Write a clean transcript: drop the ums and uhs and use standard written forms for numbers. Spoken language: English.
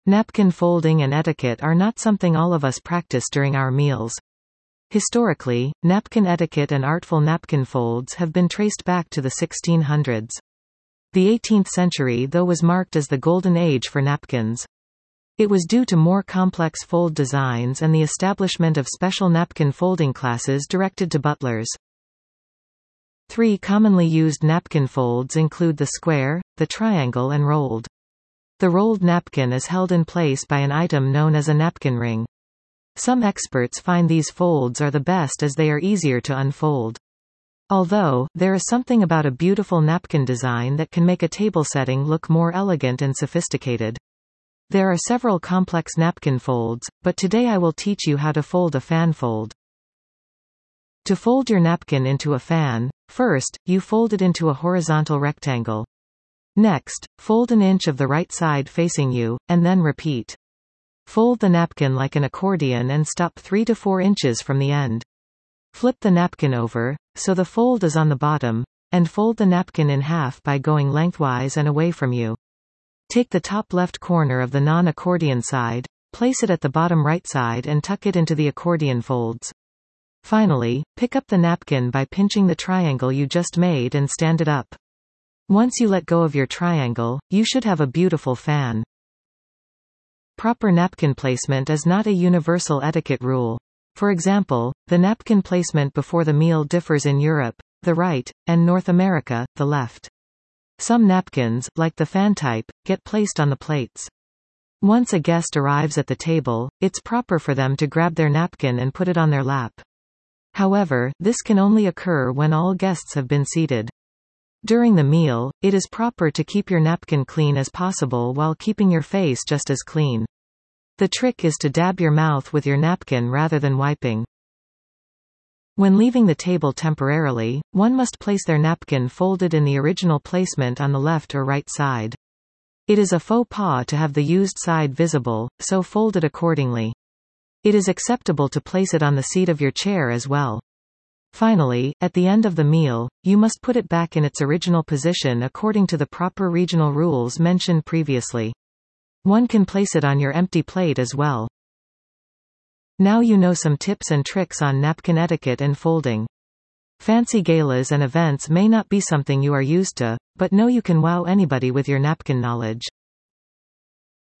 Napkin folding and etiquette are not something all of us practice during our meals. Historically, napkin etiquette and artful napkin folds have been traced back to the 1600s. The 18th century though was marked as the golden age for napkins. It was due to more complex fold designs and the establishment of special napkin folding classes directed to butlers. 3 commonly used napkin folds include the square, the triangle and rolled. The rolled napkin is held in place by an item known as a napkin ring. Some experts find these folds are the best as they are easier to unfold. Although, there is something about a beautiful napkin design that can make a table setting look more elegant and sophisticated. There are several complex napkin folds, but today I will teach you how to fold a fan fold. To fold your napkin into a fan, first, you fold it into a horizontal rectangle. Next, fold an inch of the right side facing you, and then repeat. Fold the napkin like an accordion and stop 3 to 4 inches from the end. Flip the napkin over, so the fold is on the bottom, and fold the napkin in half by going lengthwise and away from you. Take the top left corner of the non-accordion side, place it at the bottom right side and tuck it into the accordion folds. Finally, pick up the napkin by pinching the triangle you just made and stand it up. Once you let go of your triangle, you should have a beautiful fan. Proper napkin placement is not a universal etiquette rule. For example, the napkin placement before the meal differs in Europe, the right, and North America, the left. Some napkins, like the fan type, get placed on the plates. Once a guest arrives at the table, it's proper for them to grab their napkin and put it on their lap. However, this can only occur when all guests have been seated. During the meal, it is proper to keep your napkin clean as possible while keeping your face just as clean. The trick is to dab your mouth with your napkin rather than wiping. When leaving the table temporarily, one must place their napkin folded in the original placement on the left or right side. It is a faux pas to have the used side visible, so fold it accordingly. It is acceptable to place it on the seat of your chair as well. Finally, at the end of the meal, you must put it back in its original position according to the proper regional rules mentioned previously. One can place it on your empty plate as well. Now you know some tips and tricks on napkin etiquette and folding. Fancy galas and events may not be something you are used to, but know you can wow anybody with your napkin knowledge.